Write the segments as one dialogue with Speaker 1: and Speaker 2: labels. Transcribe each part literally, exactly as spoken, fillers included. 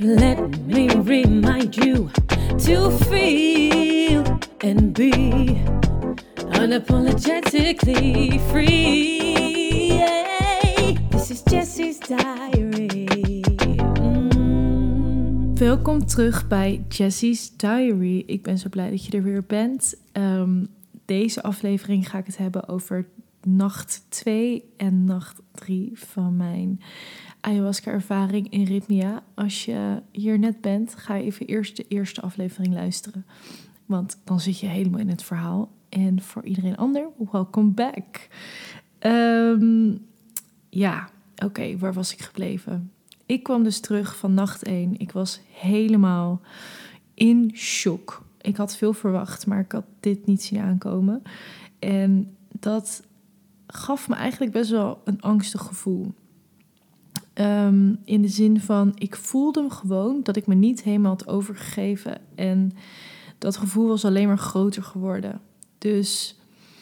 Speaker 1: Let me remind you to feel and be unapologetically free. Yeah. This is Jessie's Diary. Mm.
Speaker 2: Welkom terug bij Jessie's Diary. Ik ben zo blij dat je er weer bent. Um, deze aflevering ga ik het hebben over nacht twee en nacht drie van mijn ayahuasca-ervaring in Rythmia. Als je hier net bent, ga even eerst de eerste aflevering luisteren. Want dan zit je helemaal in het verhaal. En voor iedereen ander, welcome back. Um, ja, oké, okay, waar was ik gebleven? Ik kwam dus terug van nacht één. Ik was helemaal in shock. Ik had veel verwacht, maar ik had dit niet zien aankomen. En dat gaf me eigenlijk best wel een angstig gevoel. Um, in de zin van, ik voelde gewoon dat ik me niet helemaal had overgegeven. En dat gevoel was alleen maar groter geworden. Dus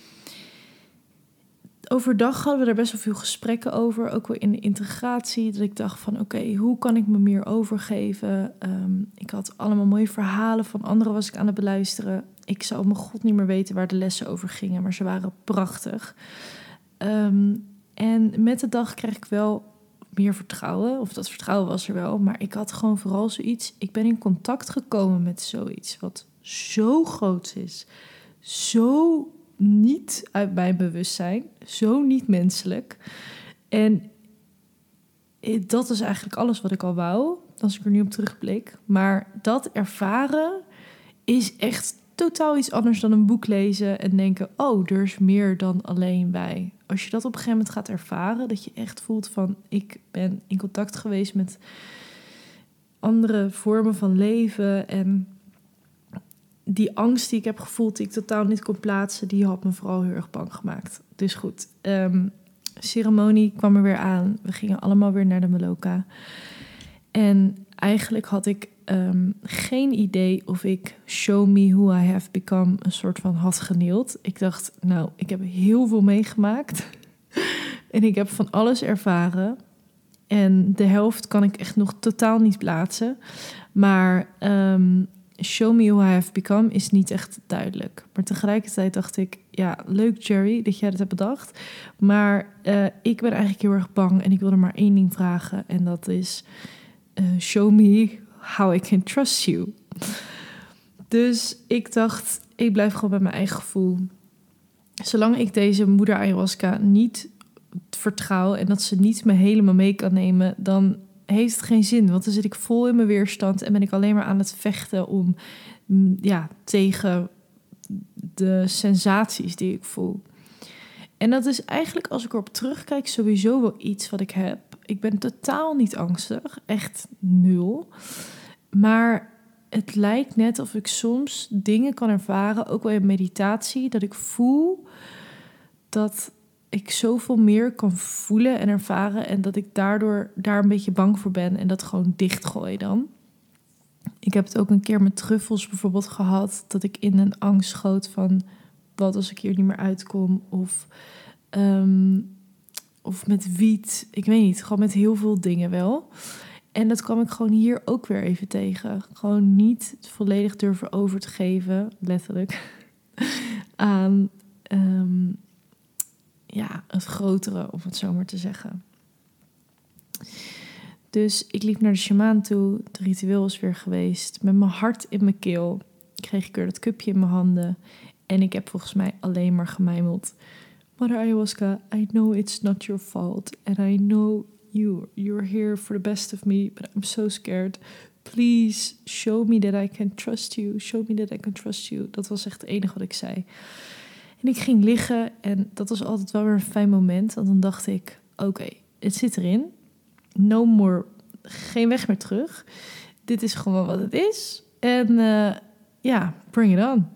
Speaker 2: overdag hadden we er best wel veel gesprekken over. Ook wel in de integratie. Dat ik dacht van, oké, okay, hoe kan ik me meer overgeven? Um, ik had allemaal mooie verhalen van anderen was ik aan het beluisteren. Ik zou mijn god niet meer weten waar de lessen over gingen. Maar ze waren prachtig. Um, en met de dag kreeg ik wel meer vertrouwen. Of dat vertrouwen was er wel. Maar ik had gewoon vooral zoiets. Ik ben in contact gekomen met zoiets wat zo groot is. Zo niet uit mijn bewustzijn. Zo niet menselijk. En dat is eigenlijk alles wat ik al wou. Als ik er nu op terugblik. Maar dat ervaren is echt totaal iets anders dan een boek lezen en denken, oh, er is meer dan alleen wij. Als je dat op een gegeven moment gaat ervaren, dat je echt voelt van, ik ben in contact geweest met andere vormen van leven en die angst die ik heb gevoeld, die ik totaal niet kon plaatsen, die had me vooral heel erg bang gemaakt. Dus goed, um, ceremonie kwam er weer aan. We gingen allemaal weer naar de Maloka. En eigenlijk had ik um, geen idee of ik Show Me Who I Have Become een soort van had geneeld. Ik dacht, nou, ik heb heel veel meegemaakt. En ik heb van alles ervaren. En de helft kan ik echt nog totaal niet plaatsen. Maar um, Show Me Who I Have Become is niet echt duidelijk. Maar tegelijkertijd dacht ik, ja, leuk Jerry dat jij dat hebt bedacht. Maar uh, ik ben eigenlijk heel erg bang en ik wil er maar één ding vragen. En dat is, uh, show me how I can trust you. Dus ik dacht, ik blijf gewoon bij mijn eigen gevoel. Zolang ik deze moeder ayahuasca niet vertrouw en dat ze niet me helemaal mee kan nemen, dan heeft het geen zin. Want dan zit ik vol in mijn weerstand en ben ik alleen maar aan het vechten om, ja, tegen de sensaties die ik voel. En dat is eigenlijk, als ik erop terugkijk, sowieso wel iets wat ik heb. Ik ben totaal niet angstig, echt nul. Maar het lijkt net of ik soms dingen kan ervaren, ook wel in meditatie, dat ik voel dat ik zoveel meer kan voelen en ervaren en dat ik daardoor daar een beetje bang voor ben en dat gewoon dichtgooi dan. Ik heb het ook een keer met truffels bijvoorbeeld gehad, dat ik in een angst schoot van, wat als ik hier niet meer uitkom? Of, um, of met wiet, ik weet niet, gewoon met heel veel dingen wel. En dat kwam ik gewoon hier ook weer even tegen. Gewoon niet volledig durven over te geven, letterlijk, aan um, ja, het grotere, om het zo maar te zeggen. Dus ik liep naar de shamaan toe. Het ritueel was weer geweest. Met mijn hart in mijn keel kreeg ik weer dat cupje in mijn handen. En ik heb volgens mij alleen maar gemijmeld. Mother Ayahuasca, I know it's not your fault. And I know you, you're here for the best of me. But I'm so scared. Please show me that I can trust you. Show me that I can trust you. Dat was echt het enige wat ik zei. En ik ging liggen. En dat was altijd wel weer een fijn moment. Want dan dacht ik, oké, okay, het zit erin. No more, geen weg meer terug. Dit is gewoon wat het is. En uh, ja, bring it on.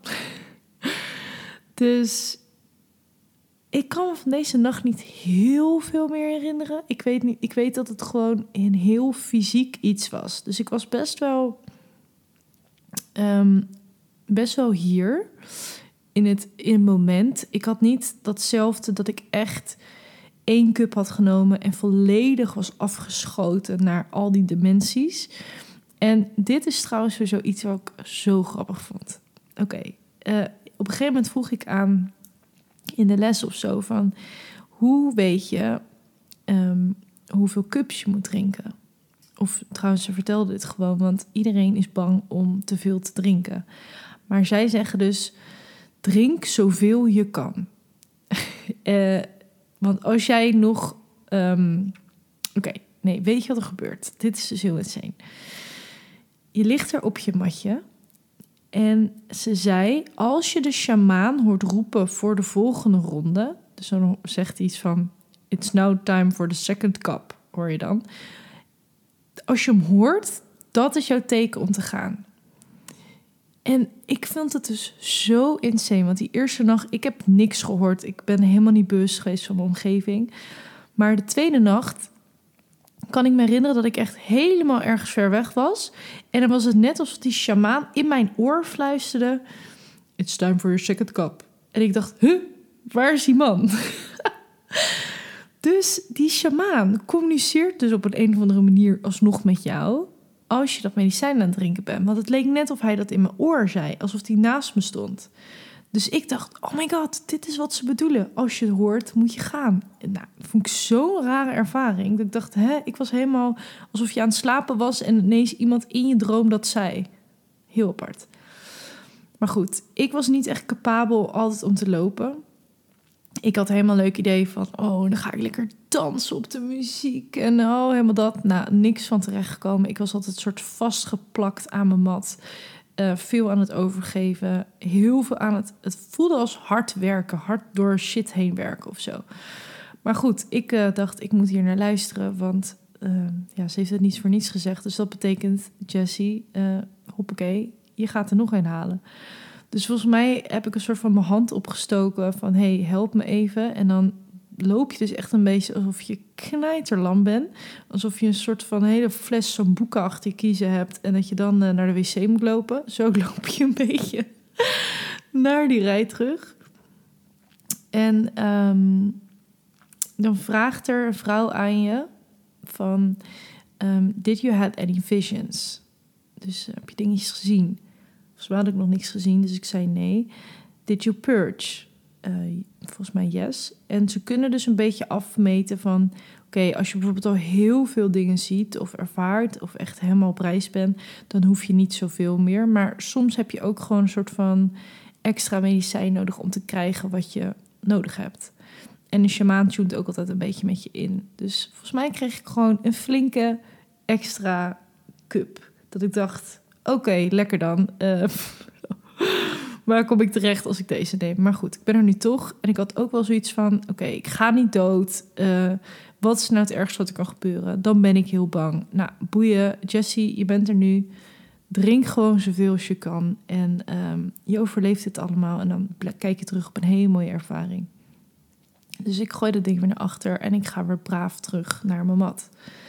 Speaker 2: Dus ik kan me van deze nacht niet heel veel meer herinneren. Ik weet, niet, ik weet dat het gewoon een heel fysiek iets was. Dus ik was best wel, um, best wel hier in het, in het moment. Ik had niet datzelfde dat ik echt één cup had genomen en volledig was afgeschoten naar al die dimensies. En dit is trouwens sowieso iets wat ik zo grappig vond. Oké, okay, uh, op een gegeven moment vroeg ik aan in de les of zo van... hoe weet je um, hoeveel cups je moet drinken? Of trouwens, ze vertelde dit gewoon, want iedereen is bang om te veel te drinken. Maar zij zeggen dus, drink zoveel je kan. uh, want als jij nog... Um, Oké, okay, nee, weet je wat er gebeurt? Dit is dus heel insane. Je ligt er op je matje en ze zei... als je de sjamaan hoort roepen voor de volgende ronde... dus dan zegt hij iets van... it's now time for the second cup, hoor je dan. Als je hem hoort, dat is jouw teken om te gaan. En ik vond het dus zo insane. Want die eerste nacht, ik heb niks gehoord. Ik ben helemaal niet bewust geweest van mijn omgeving. Maar de tweede nacht kan ik me herinneren dat ik echt helemaal ergens ver weg was. En dan was het net alsof die sjamaan in mijn oor fluisterde... it's time for your second cup. En ik dacht, huh, waar is die man? Dus die sjamaan communiceert dus op een, een of andere manier alsnog met jou... als je dat medicijn aan het drinken bent. Want het leek net of hij dat in mijn oor zei, alsof hij naast me stond. Dus ik dacht, oh my god, dit is wat ze bedoelen. Als je het hoort, moet je gaan. En nou, dat vond ik zo'n rare ervaring. Dat ik dacht, hè, ik was helemaal alsof je aan het slapen was... en ineens iemand in je droom dat zei. Heel apart. Maar goed, ik was niet echt capabel altijd om te lopen... Ik had helemaal een leuk idee van... oh, dan ga ik lekker dansen op de muziek. En oh, helemaal dat. Nou, niks van terechtgekomen. Ik was altijd een soort vastgeplakt aan mijn mat. Uh, veel aan het overgeven. Heel veel aan het... Het voelde als hard werken. Hard door shit heen werken of zo. Maar goed, ik uh, dacht, ik moet hier naar luisteren. Want uh, ja, ze heeft het niet voor niets gezegd. Dus dat betekent, Jessie, uh, hoppakee, je gaat er nog een halen. Dus volgens mij heb ik een soort van mijn hand opgestoken van... hey, help me even. En dan loop je dus echt een beetje alsof je knijterlam bent. Alsof je een soort van hele fles sambuca achter je kiezen hebt... en dat je dan uh, naar de wc moet lopen. Zo loop je een beetje naar die rij terug. En um, dan vraagt er een vrouw aan je van... Um, did you have any visions? Dus uh, heb je dingetjes gezien? Volgens mij had ik nog niks gezien, dus ik zei nee. Did you purge? Uh, volgens mij yes. En ze kunnen dus een beetje afmeten van... oké, okay, als je bijvoorbeeld al heel veel dingen ziet of ervaart... of echt helemaal op reis bent, dan hoef je niet zoveel meer. Maar soms heb je ook gewoon een soort van extra medicijn nodig... om te krijgen wat je nodig hebt. En de shamaan tunt ook altijd een beetje met je in. Dus volgens mij kreeg ik gewoon een flinke extra cup. Dat ik dacht... Oké, okay, lekker dan. Uh, waar kom ik terecht als ik deze neem? Maar goed, ik ben er nu toch. En ik had ook wel zoiets van... Oké, okay, ik ga niet dood. Uh, wat is nou het ergste wat er kan gebeuren? Dan ben ik heel bang. Nou, boeien. Jessie, je bent er nu. Drink gewoon zoveel als je kan. En um, je overleeft het allemaal. En dan kijk je terug op een hele mooie ervaring. Dus ik gooi dat ding weer naar achter. En ik ga weer braaf terug naar mijn mat.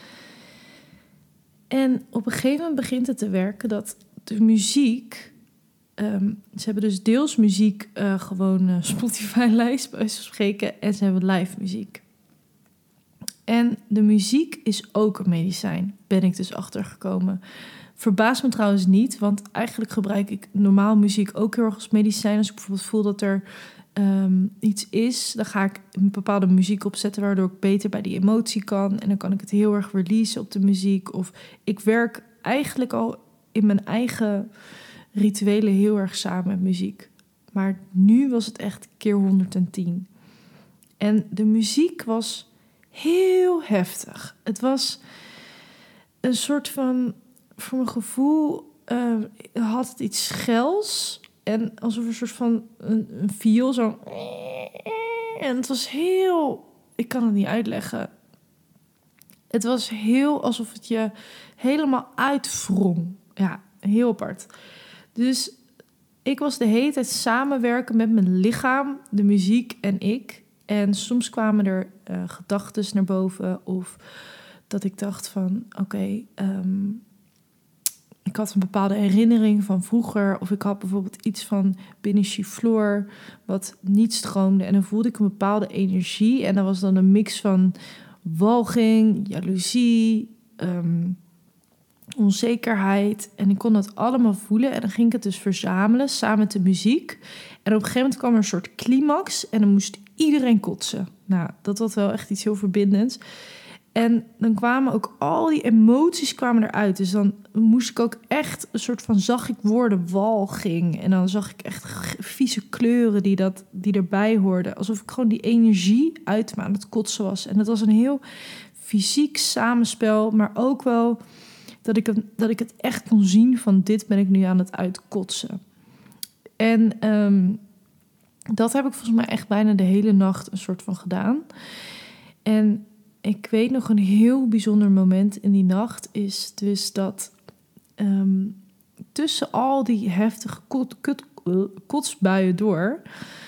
Speaker 2: En op een gegeven moment begint het te werken dat de muziek... Um, ze hebben dus deels muziek, uh, gewoon uh, Spotify-lijst bij wijze van spreken... en ze hebben live muziek. En de muziek is ook een medicijn, ben ik dus achtergekomen. Verbaast me trouwens niet, want eigenlijk gebruik ik normaal muziek ook heel erg als medicijn. Als ik bijvoorbeeld voel dat er um, iets is, dan ga ik een bepaalde muziek opzetten... waardoor ik beter bij die emotie kan. En dan kan ik het heel erg releasen op de muziek. Of ik werk eigenlijk al in mijn eigen rituelen heel erg samen met muziek. Maar nu was het echt keer honderdtien. En de muziek was heel heftig. Het was een soort van, voor mijn gevoel, uh, had het iets schels. En alsof een soort van een, een viool zo. En het was heel, ik kan het niet uitleggen. Het was heel alsof het je helemaal uitwrong. Ja, heel apart. Dus ik was de hele tijd samenwerken met mijn lichaam, de muziek en ik. En soms kwamen er uh, gedachten naar boven. Of dat ik dacht van, oké, okay, um, ik had een bepaalde herinnering van vroeger. Of ik had bijvoorbeeld iets van binnen Chiflor wat niet stroomde. En dan voelde ik een bepaalde energie. En dat was dan een mix van walging, jaloezie, um, onzekerheid. En ik kon dat allemaal voelen. En dan ging ik het dus verzamelen samen met de muziek. En op een gegeven moment kwam er een soort climax. En dan moest iedereen kotsen. Nou, dat was wel echt iets heel verbindends. En dan kwamen ook al die emoties kwamen eruit. Dus dan moest ik ook echt een soort van... zag ik worden walging. En dan zag ik echt vieze kleuren die, dat, die erbij hoorden. Alsof ik gewoon die energie uit me aan het kotsen was. En dat was een heel fysiek samenspel. Maar ook wel dat ik het, dat ik het echt kon zien van... dit ben ik nu aan het uitkotsen. En um, dat heb ik volgens mij echt bijna de hele nacht een soort van gedaan. En... ik weet nog een heel bijzonder moment in die nacht is dus dat um, tussen al die heftige kot, kot, kotsbuien door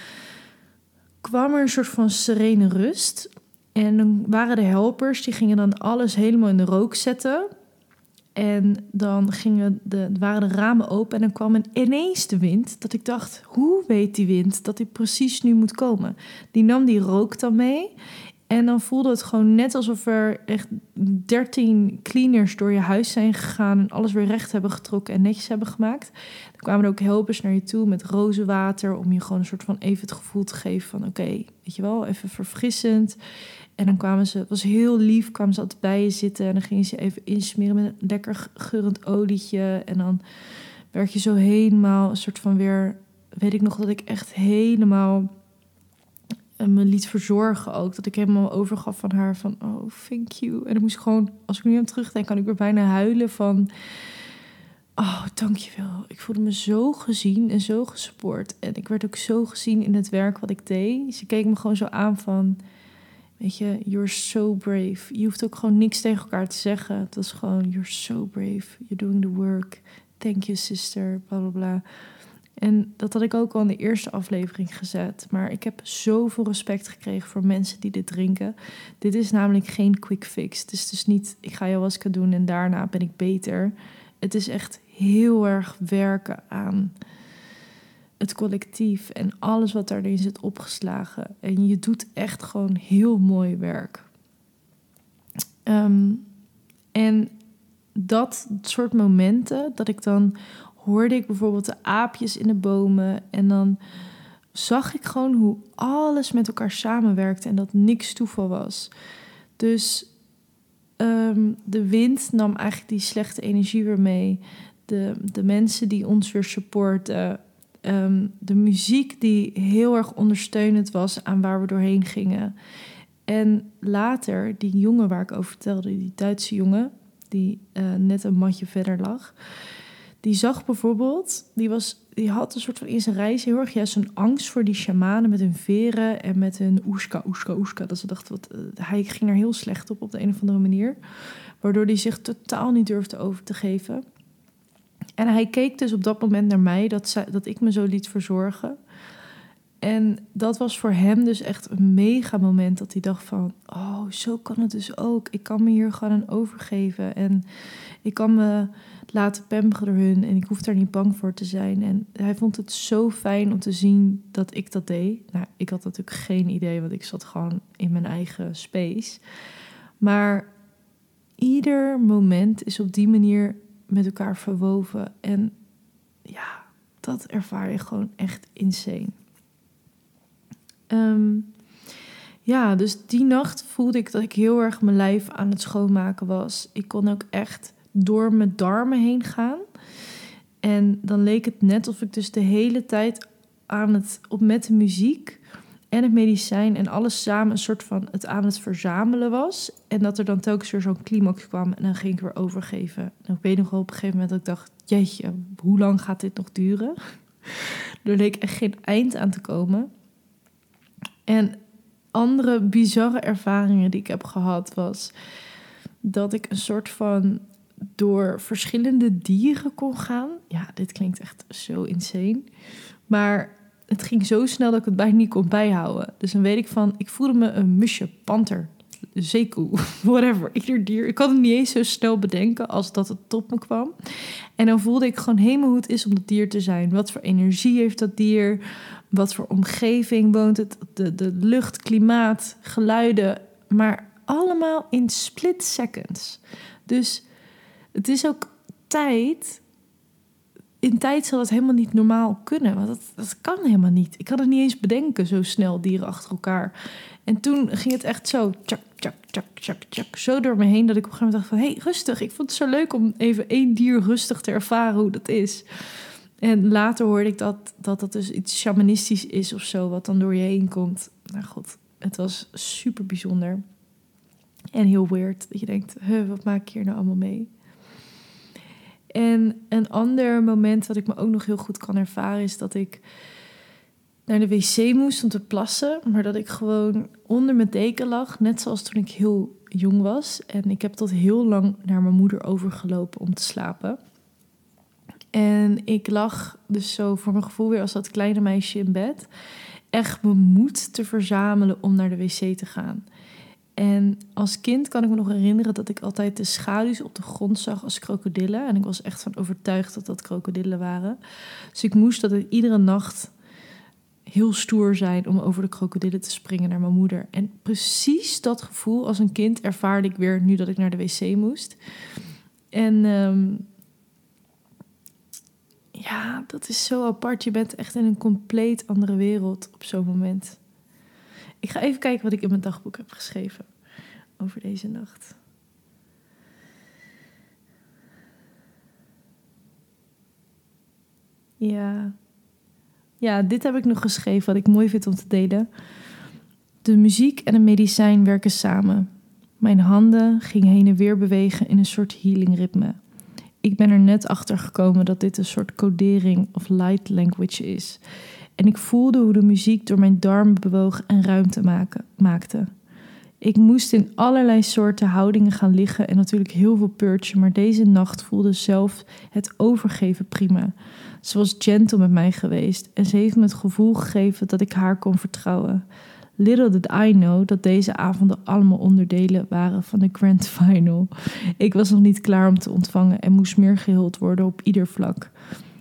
Speaker 2: kwam er een soort van serene rust. En dan waren de helpers, die gingen dan alles helemaal in de rook zetten. En dan gingen de, waren de ramen open en dan kwam ineens de wind. Dat ik dacht, hoe weet die wind dat die precies nu moet komen? Die nam die rook dan mee. En dan voelde het gewoon net alsof er echt dertien cleaners door je huis zijn gegaan... en alles weer recht hebben getrokken en netjes hebben gemaakt. Dan kwamen er ook helpers naar je toe met rozenwater... om je gewoon een soort van even het gevoel te geven van... oké, okay, weet je wel, even verfrissend. En dan kwamen ze, het was heel lief, kwamen ze altijd bij je zitten... en dan gingen ze even insmeren met een lekker geurend olietje. En dan werd je zo helemaal een soort van weer... weet ik nog dat ik echt helemaal... en me liet verzorgen ook. Dat ik helemaal overgaf van haar van... oh, thank you. En dan moest ik gewoon... als ik nu aan terugdenk, kan ik weer bijna huilen van... oh, dankjewel. Ik voelde me zo gezien en zo gesupport. En ik werd ook zo gezien in het werk wat ik deed. Ze keek me gewoon zo aan van... weet je, you're so brave. Je hoeft ook gewoon niks tegen elkaar te zeggen. Het was gewoon, you're so brave. You're doing the work. Thank you, sister. Bla, bla, bla. En dat had ik ook al in de eerste aflevering gezet. Maar ik heb zoveel respect gekregen voor mensen die dit drinken. Dit is namelijk geen quick fix. Het is dus niet, ik ga ayahuasca doen en daarna ben ik beter. Het is echt heel erg werken aan het collectief en alles wat daarin zit opgeslagen. En je doet echt gewoon heel mooi werk. Um, en dat soort momenten, dat ik dan... hoorde ik bijvoorbeeld de aapjes in de bomen. En dan zag ik gewoon hoe alles met elkaar samenwerkte. En dat niks toeval was. Dus um, de wind nam eigenlijk die slechte energie weer mee. De, de mensen die ons weer supporten. Um, de muziek die heel erg ondersteunend was aan waar we doorheen gingen. En later, die jongen waar ik over vertelde, die Duitse jongen... die uh, net een matje verder lag... die zag bijvoorbeeld, die, was, die had een soort van in zijn reis heel erg juist een angst voor die shamanen met hun veren en met hun oeska, oeska, oeska. Dat ze dachten, wat, uh, hij ging er heel slecht op op de een of andere manier. Waardoor hij zich totaal niet durfde over te geven. En hij keek dus op dat moment naar mij, dat, zij, dat ik me zo liet verzorgen. En dat was voor hem dus echt een mega moment dat hij dacht van... oh, zo kan het dus ook. Ik kan me hier gewoon aan overgeven. En ik kan me laten pamperen door hun. En ik hoef daar niet bang voor te zijn. En hij vond het zo fijn om te zien dat ik dat deed. Nou, ik had natuurlijk geen idee, want ik zat gewoon in mijn eigen space. Maar ieder moment is op die manier met elkaar verwoven. En ja, dat ervaar je gewoon echt insane. Um, ja, dus die nacht voelde ik dat ik heel erg mijn lijf aan het schoonmaken was. Ik kon ook echt door mijn darmen heen gaan. En dan leek het net alsof ik dus de hele tijd aan het, op met de muziek en het medicijn en alles samen een soort van het aan het verzamelen was. En dat er dan telkens weer zo'n climax kwam en dan ging ik weer overgeven. En ik weet nog wel op een gegeven moment dat ik dacht, jeetje, hoe lang gaat dit nog duren? Er leek echt geen eind aan te komen. En andere bizarre ervaringen die ik heb gehad was dat ik een soort van door verschillende dieren kon gaan. Ja, dit klinkt echt zo insane. Maar het ging zo snel dat ik het bijna niet kon bijhouden. Dus dan weet ik van, ik voelde me een musje, panter, zeekoe, whatever, ieder dier. Ik kan het niet eens zo snel bedenken als dat het tot me kwam. En dan voelde ik gewoon helemaal hoe het is om dat dier te zijn. Wat voor energie heeft dat dier? Wat voor omgeving woont het? De, de lucht, klimaat, geluiden. Maar allemaal in split seconds. Dus het is ook tijd. In tijd zal het helemaal niet normaal kunnen. Want dat, dat kan helemaal niet. Ik kan het niet eens bedenken, zo snel dieren achter elkaar. En toen ging het echt zo, tjak, tjak, tjak, tjak, tjak, zo door me heen, dat ik op een gegeven moment dacht van, hé, hey, rustig. Ik vond het zo leuk om even één dier rustig te ervaren hoe dat is. En later hoorde ik dat dat, dat dus iets shamanistisch is of zo, wat dan door je heen komt. Nou god, het was super bijzonder. En heel weird, dat je denkt, huh, wat maak ik hier nou allemaal mee? En een ander moment wat ik me ook nog heel goed kan ervaren is dat ik naar de wc moest om te plassen, maar dat ik gewoon onder mijn deken lag, net zoals toen ik heel jong was. En ik heb tot heel lang naar mijn moeder overgelopen om te slapen. En ik lag dus zo voor mijn gevoel weer als dat kleine meisje in bed, echt mijn moed te verzamelen om naar de wc te gaan. En als kind kan ik me nog herinneren dat ik altijd de schaduws op de grond zag als krokodillen. En ik was echt van overtuigd dat dat krokodillen waren. Dus ik moest dat iedere nacht heel stoer zijn om over de krokodillen te springen naar mijn moeder. En precies dat gevoel als een kind ervaarde ik weer nu dat ik naar de wc moest. En um, ja, dat is zo apart. Je bent echt in een compleet andere wereld op zo'n moment. Ik ga even kijken wat ik in mijn dagboek heb geschreven over deze nacht. Ja. Ja, dit heb ik nog geschreven wat ik mooi vind om te delen. De muziek en het medicijn werken samen. Mijn handen gingen heen en weer bewegen in een soort healing ritme. Ik ben er net achter gekomen dat dit een soort codering of light language is. En ik voelde hoe de muziek door mijn darmen bewoog en ruimte maken, maakte. Ik moest in allerlei soorten houdingen gaan liggen en natuurlijk heel veel purgen, maar deze nacht voelde zelf het overgeven prima. Ze was gentle met mij geweest en ze heeft me het gevoel gegeven dat ik haar kon vertrouwen. Little did I know dat deze avonden allemaal onderdelen waren van de grand final. Ik was nog niet klaar om te ontvangen en moest meer geheeld worden op ieder vlak.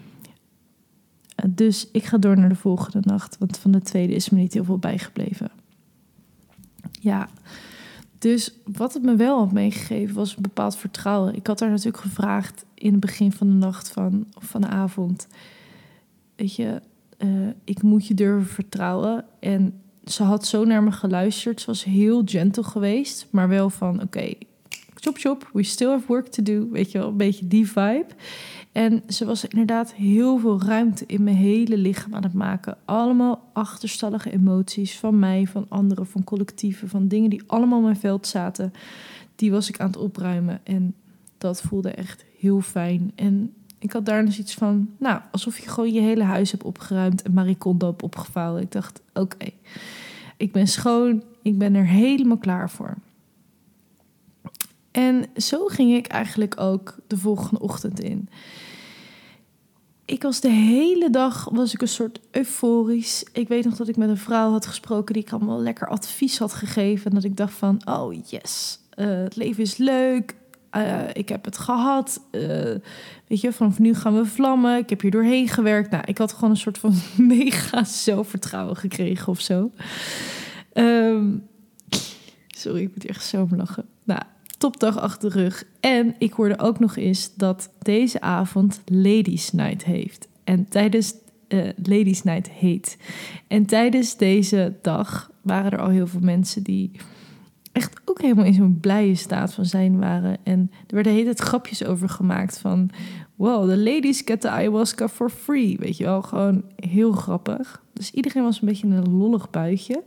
Speaker 2: Dus ik ga door naar de volgende nacht, want van de tweede is me niet heel veel bijgebleven. Ja, dus wat het me wel had meegegeven was een bepaald vertrouwen. Ik had haar natuurlijk gevraagd in het begin van de nacht van, of van de avond. Weet je, uh, ik moet je durven vertrouwen. En ze had zo naar me geluisterd. Ze was heel gentle geweest, maar wel van oké, okay, chop chop, we still have work to do. Weet je wel, een beetje die vibe. En ze was inderdaad heel veel ruimte in mijn hele lichaam aan het maken. Allemaal achterstallige emoties van mij, van anderen, van collectieven, van dingen die allemaal in mijn veld zaten. Die was ik aan het opruimen en dat voelde echt heel fijn. En ik had daar dus iets van, nou, alsof je gewoon je hele huis hebt opgeruimd en Marie Kondo hebt opgevouwen. Ik dacht, oké, okay, ik ben schoon, ik ben er helemaal klaar voor. En zo ging ik eigenlijk ook de volgende ochtend in. Ik was de hele dag was ik een soort euforisch. Ik weet nog dat ik met een vrouw had gesproken die ik allemaal lekker advies had gegeven. En dat ik dacht van, oh yes, uh, het leven is leuk. Uh, ik heb het gehad. Uh, weet je, vanaf nu gaan we vlammen. Ik heb hier doorheen gewerkt. Nou, ik had gewoon een soort van mega zelfvertrouwen gekregen of zo. Um, sorry, ik moet hier echt zo om lachen. Nou, topdag achter de rug. En ik hoorde ook nog eens dat deze avond Ladies Night heeft. En tijdens uh, Ladies Night heet. En tijdens deze dag waren er al heel veel mensen die echt ook helemaal in zo'n blije staat van zijn waren. En er werden hele tijd grapjes over gemaakt van, wow, the ladies get the ayahuasca for free. Weet je wel, gewoon heel grappig. Dus iedereen was een beetje in een lollig buitje.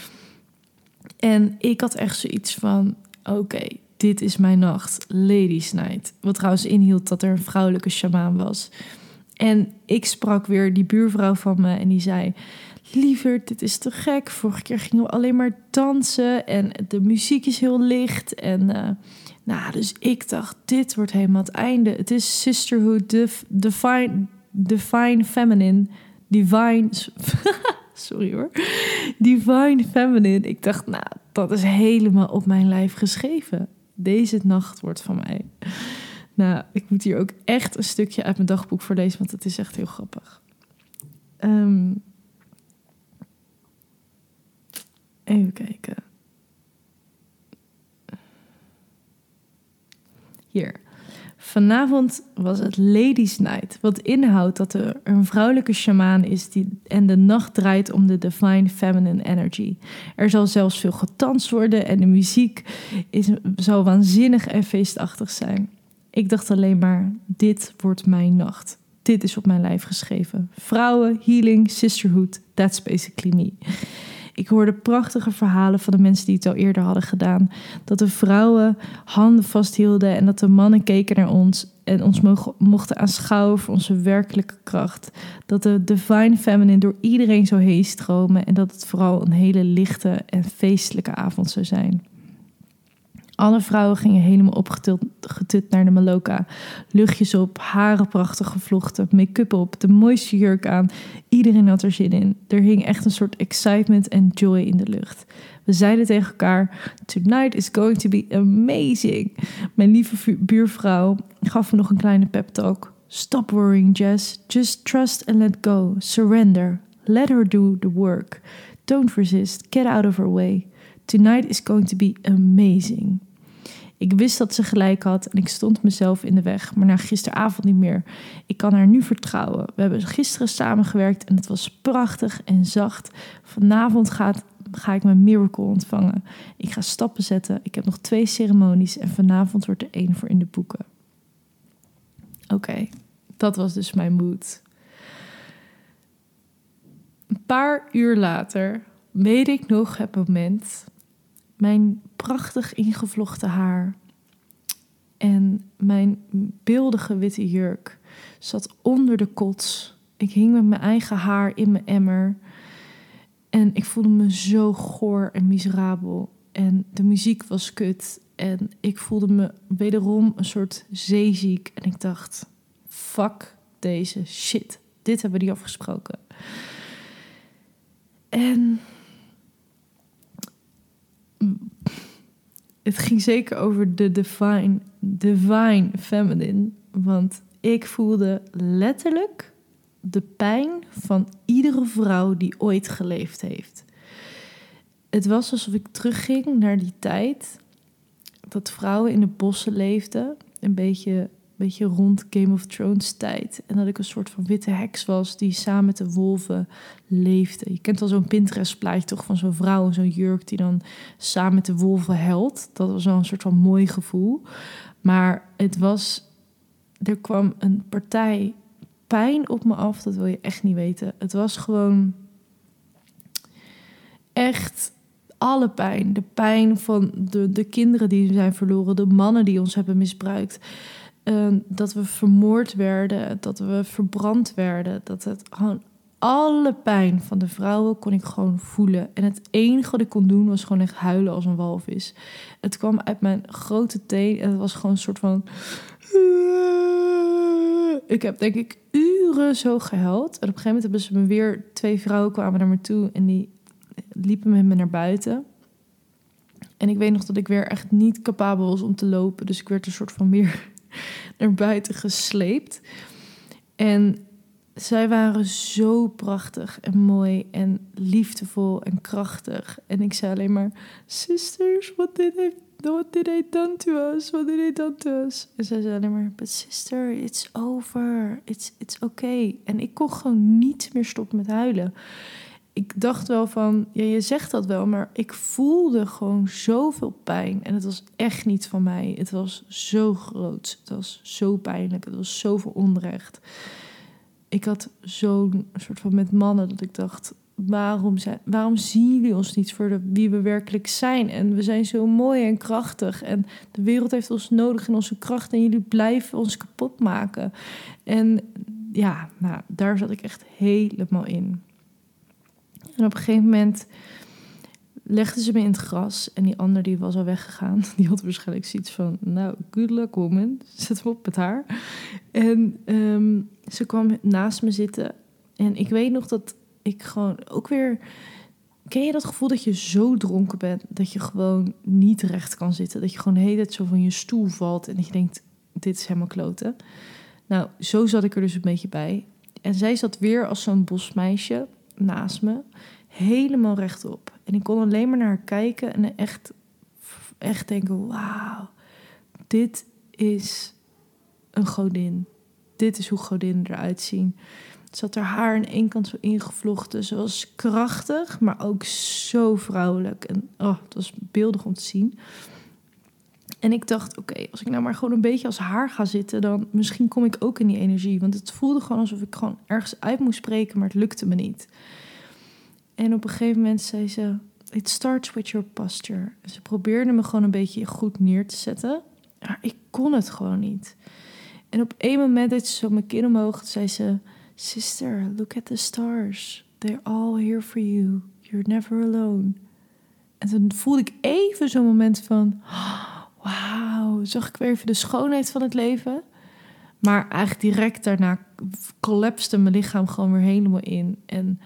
Speaker 2: En ik had echt zoiets van, oké, okay, dit is mijn nacht, Ladies Night. Wat trouwens inhield dat er een vrouwelijke sjamaan was. En ik sprak weer die buurvrouw van me en die zei, lieverd, dit is te gek. Vorige keer gingen we alleen maar dansen en de muziek is heel licht. En uh, nou, dus ik dacht, dit wordt helemaal het einde. Het is sisterhood, divine, divine feminine, divine... Sorry hoor. Divine feminine. Ik dacht, nou, dat is helemaal op mijn lijf geschreven. Deze nacht wordt van mij. Nou, ik moet hier ook echt een stukje uit mijn dagboek voorlezen, want het is echt heel grappig. Um, even kijken. Hier. Vanavond was het Ladies Night, wat inhoudt dat er een vrouwelijke shamaan is die, en de nacht draait om de Divine Feminine Energy. Er zal zelfs veel gedanst worden en de muziek is, zal waanzinnig en feestachtig zijn. Ik dacht alleen maar, dit wordt mijn nacht. Dit is op mijn lijf geschreven. Vrouwen, healing, sisterhood, that's basically me. Ik hoorde prachtige verhalen van de mensen die het al eerder hadden gedaan. Dat de vrouwen handen vasthielden en dat de mannen keken naar ons en ons mogen, mochten aanschouwen voor onze werkelijke kracht. Dat de Divine Feminine door iedereen zou heen stromen en dat het vooral een hele lichte en feestelijke avond zou zijn. Alle vrouwen gingen helemaal opgetut naar de Maloka. Luchtjes op, haren prachtig gevlochten, make-up op, de mooiste jurk aan. Iedereen had er zin in. Er hing echt een soort excitement en joy in de lucht. We zeiden tegen elkaar, tonight is going to be amazing. Mijn lieve buurvrouw gaf me nog een kleine pep talk. Stop worrying, Jess. Just trust and let go. Surrender. Let her do the work. Don't resist. Get out of her way. Tonight is going to be amazing. Ik wist dat ze gelijk had en ik stond mezelf in de weg, maar na gisteravond niet meer. Ik kan haar nu vertrouwen. We hebben gisteren samengewerkt en het was prachtig en zacht. Vanavond gaat, ga ik mijn miracle ontvangen. Ik ga stappen zetten. Ik heb nog twee ceremonies en vanavond wordt er één voor in de boeken. Oké, okay, dat was dus mijn mood. Een paar uur later weet ik nog het moment. Mijn prachtig ingevlochten haar en mijn beeldige witte jurk zat onder de kots. Ik hing met mijn eigen haar in mijn emmer en ik voelde me zo goor en miserabel. En de muziek was kut en ik voelde me wederom een soort zeeziek. En ik dacht, fuck deze shit, dit hebben we niet afgesproken. En het ging zeker over de divine, divine feminine. Want ik voelde letterlijk de pijn van iedere vrouw die ooit geleefd heeft. Het was alsof ik terugging naar die tijd dat vrouwen in de bossen leefden. Een beetje, beetje rond Game of Thrones tijd. En dat ik een soort van witte heks was die samen met de wolven leefde. Je kent wel zo'n Pinterest plaatje toch van zo'n vrouw in zo'n jurk die dan samen met de wolven huilt. Dat was wel een soort van mooi gevoel. Maar het was, er kwam een partij pijn op me af, dat wil je echt niet weten. Het was gewoon echt alle pijn. De pijn van de, de kinderen die zijn verloren, de mannen die ons hebben misbruikt. Uh, dat we vermoord werden, dat we verbrand werden. Dat het gewoon alle pijn van de vrouwen kon ik gewoon voelen. En het enige wat ik kon doen was gewoon echt huilen als een walvis. Het kwam uit mijn grote teen en het was gewoon een soort van... Ik heb denk ik uren zo gehuild. En op een gegeven moment hebben ze me weer... Twee vrouwen kwamen naar me toe en die liepen met me naar buiten. En ik weet nog dat ik weer echt niet capabel was om te lopen. Dus ik werd een soort van weer naar buiten gesleept. En zij waren zo prachtig en mooi en liefdevol en krachtig. En ik zei alleen maar, sisters, what did I, what did I done to us? What did I done to us? En zij zei alleen maar, but sister, it's over. It's, it's okay. En ik kon gewoon niet meer stoppen met huilen. Ik dacht wel van, ja, je zegt dat wel, maar ik voelde gewoon zoveel pijn. En het was echt niet van mij. Het was zo groot. Het was zo pijnlijk. Het was zoveel onrecht. Ik had zo'n soort van met mannen dat ik dacht, waarom, zijn, waarom zien jullie ons niet voor de, wie we werkelijk zijn? En we zijn zo mooi en krachtig. En de wereld heeft ons nodig in onze kracht. En jullie blijven ons kapot maken. En ja, nou, daar zat ik echt helemaal in. En op een gegeven moment legden ze me in het gras. En die ander die was al weggegaan. Die had waarschijnlijk zoiets van, nou, good luck woman. Zet hem op met haar. En um, ze kwam naast me zitten. En ik weet nog dat ik gewoon ook weer... Ken je dat gevoel dat je zo dronken bent dat je gewoon niet recht kan zitten? Dat je gewoon de hele tijd zo van je stoel valt en dat je denkt, dit is helemaal kloten. Nou, zo zat ik er dus een beetje bij. En zij zat weer als zo'n bosmeisje naast me, helemaal rechtop. En ik kon alleen maar naar haar kijken en echt, echt denken, wauw, dit is een godin. Dit is hoe godinnen eruit zien. Ze had haar haar aan één kant zo ingevlochten. Ze was krachtig, maar ook zo vrouwelijk. En oh, het was beeldig om te zien. En ik dacht, oké, okay, als ik nou maar gewoon een beetje als haar ga zitten, dan misschien kom ik ook in die energie. Want het voelde gewoon alsof ik gewoon ergens uit moest spreken, maar het lukte me niet. En op een gegeven moment zei ze, it starts with your posture. En ze probeerde me gewoon een beetje goed neer te zetten. Maar ik kon het gewoon niet. En op één moment deed ze zo mijn kin omhoog. Zei ze, sister, look at the stars. They're all here for you. You're never alone. En toen voelde ik even zo'n moment van, oh, wauw. Zag ik weer even de schoonheid van het leven. Maar eigenlijk direct daarna collapste mijn lichaam gewoon weer helemaal in. En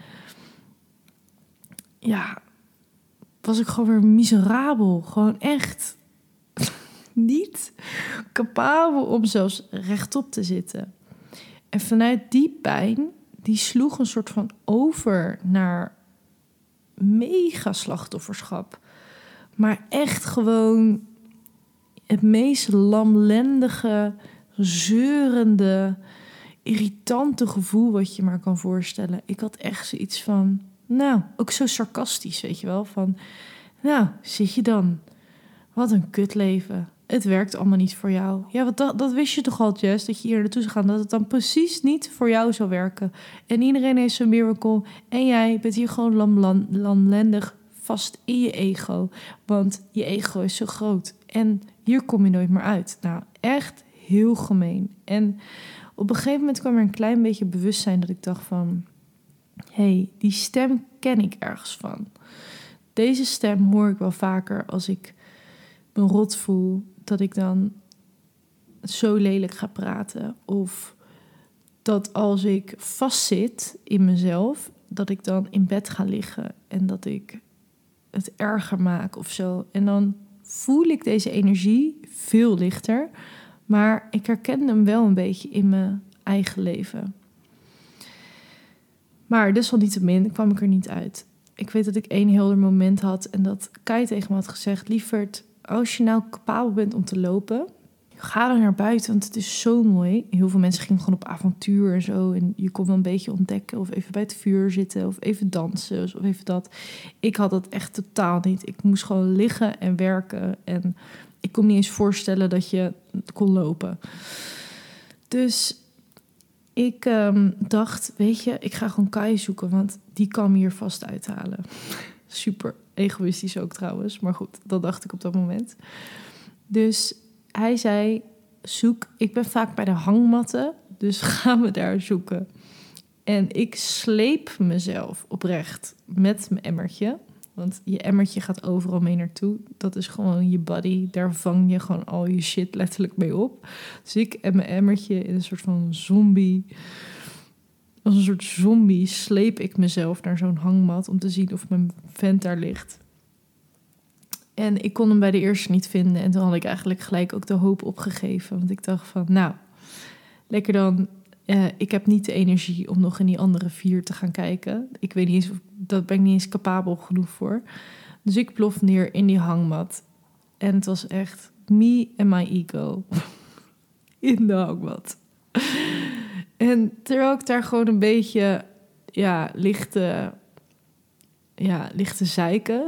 Speaker 2: ja, was ik gewoon weer miserabel. Gewoon echt niet capabel om zelfs rechtop te zitten. En vanuit die pijn, die sloeg een soort van over naar mega slachtofferschap. Maar echt gewoon het meest lamlendige, zeurende, irritante gevoel wat je maar kan voorstellen. Ik had echt zoiets van, nou, ook zo sarcastisch, weet je wel. Van, nou, zit je dan? Wat een kutleven. Het werkt allemaal niet voor jou. Ja, wat dat, dat wist je toch al, Jess, dat je hier naartoe zou gaan. Dat het dan precies niet voor jou zou werken. En iedereen heeft zijn miracle. En jij bent hier gewoon lam, lam, lamlendig vast in je ego. Want je ego is zo groot. En hier kom je nooit meer uit. Nou, echt heel gemeen. En op een gegeven moment kwam er een klein beetje bewustzijn dat ik dacht van, hé, hey, die stem ken ik ergens van. Deze stem hoor ik wel vaker als ik me rot voel, dat ik dan zo lelijk ga praten. Of dat als ik vastzit in mezelf, dat ik dan in bed ga liggen en dat ik het erger maak of zo. En dan voel ik deze energie veel lichter, maar ik herken hem wel een beetje in mijn eigen leven. Maar desalniettemin kwam ik er niet uit. Ik weet dat ik één helder moment had en dat Kai tegen me had gezegd, lieverd, als je nou capabel bent om te lopen, ga dan naar buiten, want het is zo mooi. Heel veel mensen gingen gewoon op avontuur en zo. En je kon wel een beetje ontdekken of even bij het vuur zitten of even dansen of even dat. Ik had dat echt totaal niet. Ik moest gewoon liggen en werken. En ik kon me niet eens voorstellen dat je kon lopen. Dus ik um, dacht, weet je, ik ga gewoon Kai zoeken, want die kan me hier vast uithalen. Super egoïstisch ook trouwens, maar goed, dat dacht ik op dat moment. Dus hij zei, zoek, ik ben vaak bij de hangmatten, dus gaan we daar zoeken. En ik sleep mezelf oprecht met mijn emmertje, want je emmertje gaat overal mee naartoe. Dat is gewoon je body, daar vang je gewoon al je shit letterlijk mee op. Dus ik en mijn emmertje in een soort van zombie, als een soort zombie sleep ik mezelf naar zo'n hangmat om te zien of mijn vent daar ligt. En ik kon hem bij de eerste niet vinden. En toen had ik eigenlijk gelijk ook de hoop opgegeven. Want ik dacht van, nou, lekker dan. Uh, ik heb niet de energie om nog in die andere vier te gaan kijken. Ik weet niet eens, of, dat ben ik niet eens capabel genoeg voor. Dus ik plof neer in die hangmat. En het was echt me and my ego. In de hangmat. En terwijl ik daar gewoon een beetje, ja, lichte, ja, lichte zeiken,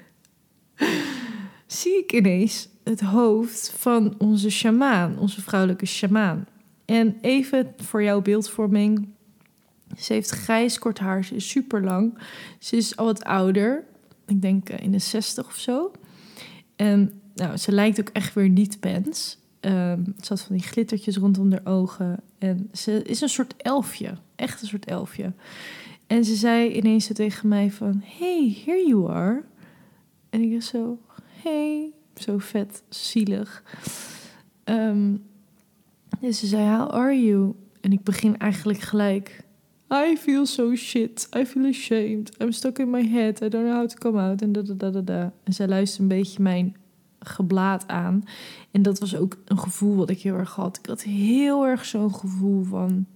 Speaker 2: zie ik ineens het hoofd van onze sjamaan, onze vrouwelijke sjamaan. En even voor jouw beeldvorming. Ze heeft grijs kort haar, ze is super lang. Ze is al wat ouder, ik denk in de zestig of zo. En nou, ze lijkt ook echt weer niet pens. Um, ze had van die glittertjes rondom haar ogen. En ze is een soort elfje, echt een soort elfje. En ze zei ineens zo tegen mij van, hey, here you are. En ik dacht zo, hey, zo vet, zielig. Um, dus ze zei, how are you? En ik begin eigenlijk gelijk, I feel so shit, I feel ashamed, I'm stuck in my head, I don't know how to come out, en da da da da da. En zij luisterde een beetje mijn geblaat aan. En dat was ook een gevoel wat ik heel erg had. Ik had heel erg zo'n gevoel van,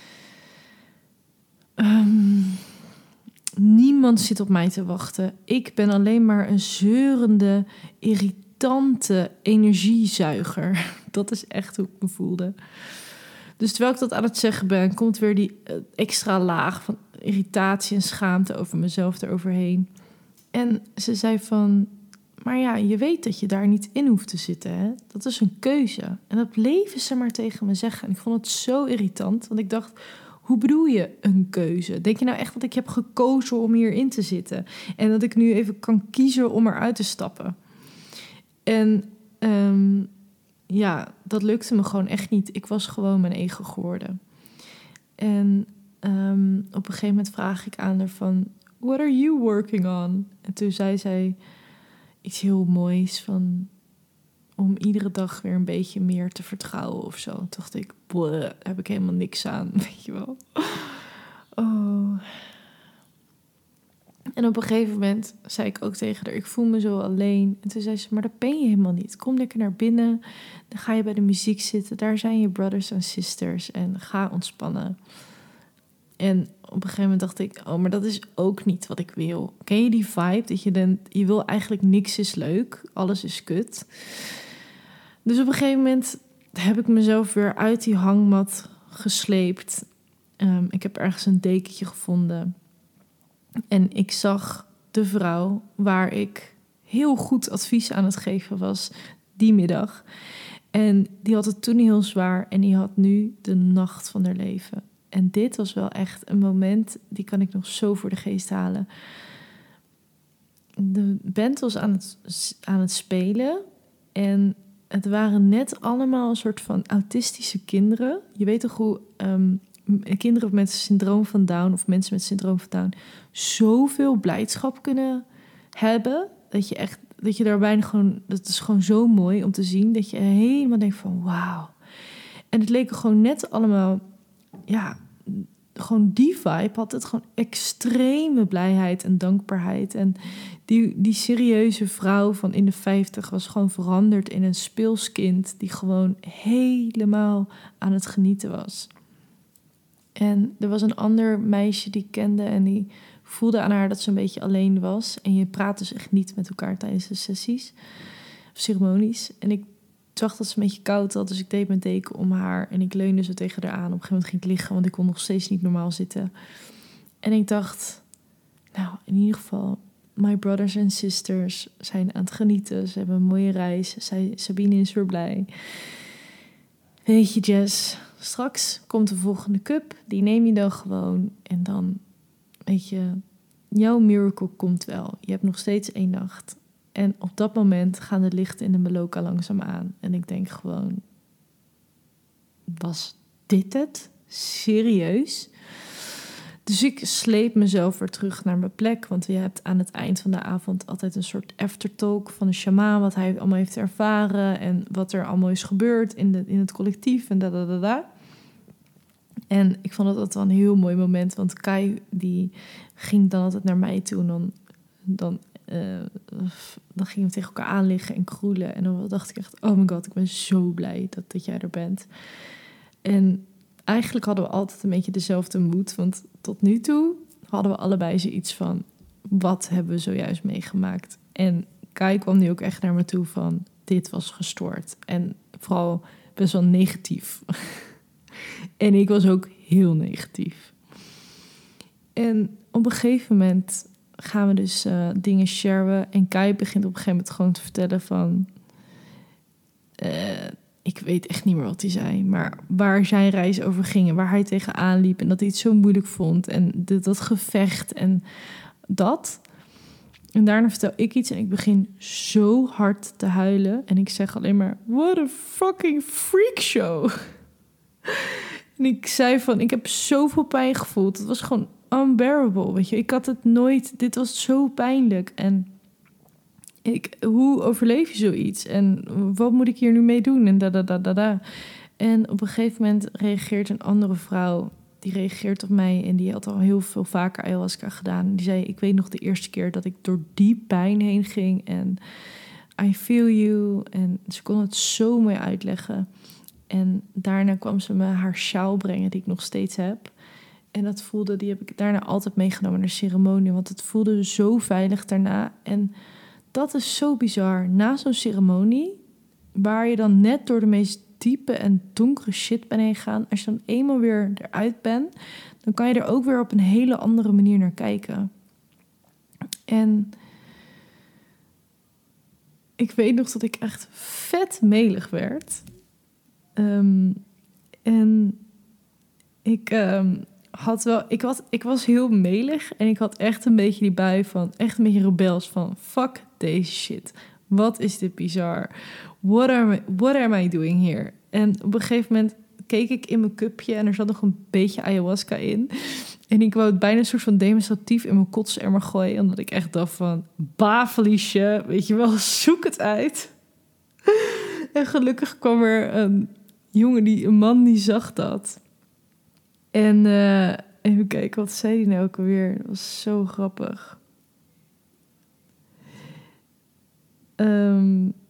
Speaker 2: Um, niemand zit op mij te wachten. Ik ben alleen maar een zeurende, irritante, irritante energiezuiger. Dat is echt hoe ik me voelde. Dus terwijl ik dat aan het zeggen ben, komt weer die extra laag van irritatie en schaamte over mezelf eroverheen. En ze zei van, maar ja, je weet dat je daar niet in hoeft te zitten, hè? Dat is een keuze. En dat bleven ze maar tegen me zeggen. En ik vond het zo irritant, want ik dacht, hoe bedoel je een keuze? Denk je nou echt dat ik heb gekozen om hierin te zitten? En dat ik nu even kan kiezen om eruit te stappen? En um, ja, dat lukte me gewoon echt niet. Ik was gewoon mijn ego geworden. En um, op een gegeven moment vraag ik aan haar van, what are you working on? En toen zei zij iets heel moois van, om iedere dag weer een beetje meer te vertrouwen of zo. Toen dacht ik, boah, daar heb ik helemaal niks aan, weet je wel. Oh. En op een gegeven moment zei ik ook tegen haar, ik voel me zo alleen. En toen zei ze, maar dat ben je helemaal niet. Kom lekker naar binnen, dan ga je bij de muziek zitten. Daar zijn je brothers en sisters en ga ontspannen. En op een gegeven moment dacht ik, oh, maar dat is ook niet wat ik wil. Ken je die vibe? Dat je denkt, je wil eigenlijk niks is leuk, alles is kut. Dus op een gegeven moment heb ik mezelf weer uit die hangmat gesleept. Um, ik heb ergens een dekentje gevonden. En ik zag de vrouw waar ik heel goed advies aan het geven was die middag. En die had het toen heel zwaar en die had nu de nacht van haar leven. En dit was wel echt een moment, die kan ik nog zo voor de geest halen. De band was aan het, aan het spelen en het waren net allemaal een soort van autistische kinderen. Je weet toch hoe um, kinderen met syndroom van Down of mensen met syndroom van Down zoveel blijdschap kunnen hebben, dat je echt, dat je daarbij gewoon, dat is gewoon zo mooi om te zien, dat je helemaal denkt van wauw. En het leken gewoon net allemaal, ja, gewoon die vibe had het gewoon extreme blijheid en dankbaarheid. En die, die serieuze vrouw van in de vijftig was gewoon veranderd in een speelskind die gewoon helemaal aan het genieten was. En er was een ander meisje die ik kende en die voelde aan haar dat ze een beetje alleen was. En je praat dus echt niet met elkaar tijdens de sessies of ceremonies. En ik zag dat ze een beetje koud had, dus ik deed mijn deken om haar en ik leunde zo tegen haar aan. Op een gegeven moment ging ik liggen, want ik kon nog steeds niet normaal zitten. En ik dacht, nou, in ieder geval, my brothers en sisters zijn aan het genieten. Ze hebben een mooie reis. Zij, Sabine is weer blij. Weet je, Jess, straks komt de volgende cup. Die neem je dan gewoon. En dan, weet je, jouw miracle komt wel. Je hebt nog steeds één nacht. En op dat moment gaan de lichten in de Meloka langzaam aan. En ik denk gewoon, was dit het? Serieus? Dus ik sleep mezelf weer terug naar mijn plek. Want je hebt aan het eind van de avond altijd een soort aftertalk van de shamaan. Wat hij allemaal heeft ervaren. En wat er allemaal is gebeurd in, de, in het collectief. En da da da da. En ik vond dat wel een heel mooi moment. Want Kai die ging dan altijd naar mij toe. En dan, dan, uh, dan gingen we tegen elkaar aanliggen en kroelen. En dan dacht ik echt, oh my god, ik ben zo blij dat, dat jij er bent. En eigenlijk hadden we altijd een beetje dezelfde moed. Want tot nu toe hadden we allebei zoiets van, wat hebben we zojuist meegemaakt? En Kai kwam nu ook echt naar me toe van, dit was gestoord. En vooral best wel negatief. En ik was ook heel negatief. En op een gegeven moment gaan we dus uh, dingen sharen. En Kai begint op een gegeven moment gewoon te vertellen van, Uh, ik weet echt niet meer wat hij zei. Maar waar zijn reis over ging en waar hij tegenaan liep. En dat hij het zo moeilijk vond. En de, dat gevecht en dat. En daarna vertel ik iets en ik begin zo hard te huilen. En ik zeg alleen maar, what a fucking freak show. En ik zei van, ik heb zoveel pijn gevoeld. Het was gewoon unbearable, weet je. Ik had het nooit, dit was zo pijnlijk. En ik, hoe overleef je zoiets? En wat moet ik hier nu mee doen? En da, da, da, da, da. En op een gegeven moment reageert een andere vrouw. Die reageert op mij en die had al heel veel vaker ayahuasca gedaan. Die zei, ik weet nog de eerste keer dat ik door die pijn heen ging. En I feel you. En ze kon het zo mooi uitleggen. En daarna kwam ze me haar sjaal brengen, die ik nog steeds heb. En dat voelde, die heb ik daarna altijd meegenomen naar de ceremonie. Want het voelde zo veilig daarna. En dat is zo bizar. Na zo'n ceremonie, waar je dan net door de meest diepe en donkere shit bent heen gegaan, als je dan eenmaal weer eruit bent, dan kan je er ook weer op een hele andere manier naar kijken. En ik weet nog dat ik echt vet melig werd. Um, en ik um, had wel, ik, had, ik was heel melig en ik had echt een beetje die bui van, echt een beetje rebels van, fuck deze shit. Wat is dit bizar? What am I, what am I doing here? En op een gegeven moment keek ik in mijn cupje en er zat nog een beetje ayahuasca in. En ik wou het bijna een soort van demonstratief in mijn kotsemmer gooien. Omdat ik echt dacht van, baveliesje, weet je wel, zoek het uit. En gelukkig kwam er een jongen, die, een man die zag dat. En uh, even kijken, wat zei hij nou ook alweer? Dat was zo grappig. Um,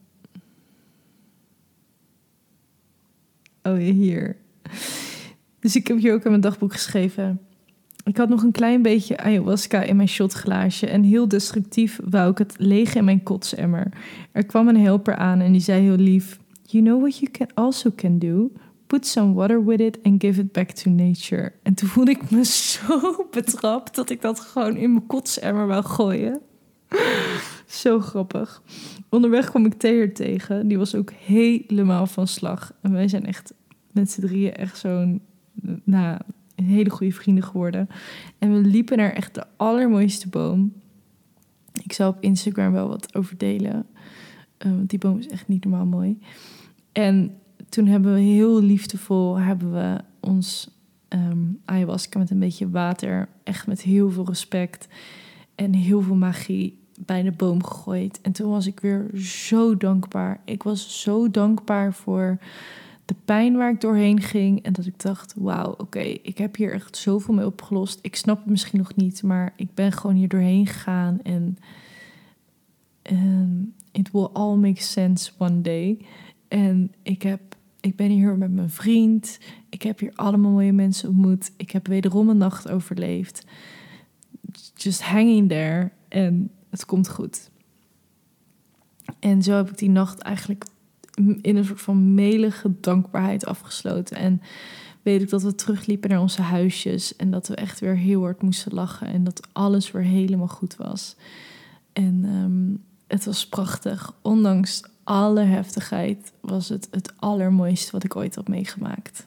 Speaker 2: oh ja, hier. Dus ik heb hier ook in mijn dagboek geschreven. Ik had nog een klein beetje ayahuasca in mijn shotglaasje en heel destructief wou ik het leeg in mijn kotsemmer. Er kwam een helper aan en die zei heel lief, you know what you can also can do? Put some water with it and give it back to nature. En toen voelde ik me zo betrapt dat ik dat gewoon in mijn kotsemmer wou gooien. Zo grappig. Onderweg kwam ik Theer tegen. Die was ook helemaal van slag. En wij zijn echt met z'n drieën echt zo'n, nou, een hele goede vrienden geworden. En we liepen naar echt de allermooiste boom. Ik zal op Instagram wel wat over delen. Uh, want die boom is echt niet normaal mooi. En toen hebben we heel liefdevol hebben we ons um, ayahuasca met een beetje water, echt met heel veel respect en heel veel magie bij de boom gegooid. En toen was ik weer zo dankbaar. Ik was zo dankbaar voor de pijn waar ik doorheen ging. En dat ik dacht, wauw, oké, okay, ik heb hier echt zoveel mee opgelost. Ik snap het misschien nog niet, maar ik ben gewoon hier doorheen gegaan. En um, it will all make sense one day. En ik, heb, ik ben hier met mijn vriend. Ik heb hier allemaal mooie mensen ontmoet. Ik heb wederom een nacht overleefd. Just hanging there. En het komt goed. En zo heb ik die nacht eigenlijk in een soort van melige dankbaarheid afgesloten. En weet ik dat we terugliepen naar onze huisjes. En dat we echt weer heel hard moesten lachen. En dat alles weer helemaal goed was. En um, het was prachtig. Ondanks alle heftigheid was het het allermooiste wat ik ooit had meegemaakt.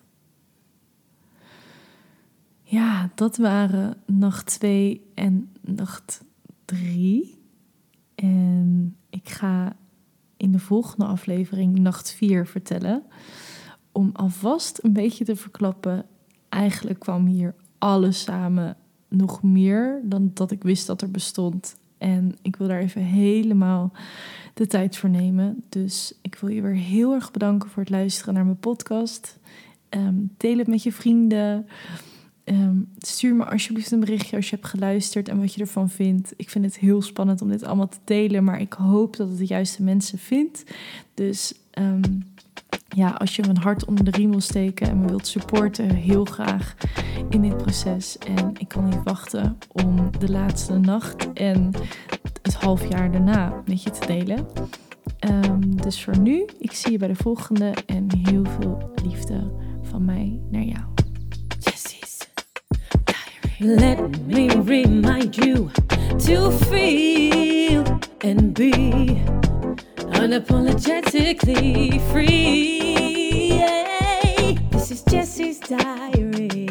Speaker 2: Ja, dat waren nacht twee en nacht drie. En ik ga in de volgende aflevering nacht vier vertellen. Om alvast een beetje te verklappen. Eigenlijk kwam hier alles samen, nog meer dan dat ik wist dat er bestond. En ik wil daar even helemaal de tijd voor nemen. Dus ik wil je weer heel erg bedanken voor het luisteren naar mijn podcast. Um, deel het met je vrienden. Um, stuur me alsjeblieft een berichtje als je hebt geluisterd en wat je ervan vindt. Ik vind het heel spannend om dit allemaal te delen, maar ik hoop dat het de juiste mensen vindt. Dus um, ja, als je mijn hart onder de riem wil steken en me wilt supporten, heel graag in dit proces. En ik kan niet wachten om de laatste nacht en het halfjaar daarna met je te delen. Um, dus voor nu, ik zie je bij de volgende en heel veel liefde van mij naar jou.
Speaker 1: Let me remind you to feel and be unapologetically free. Yeah. This is Jessie's Diary.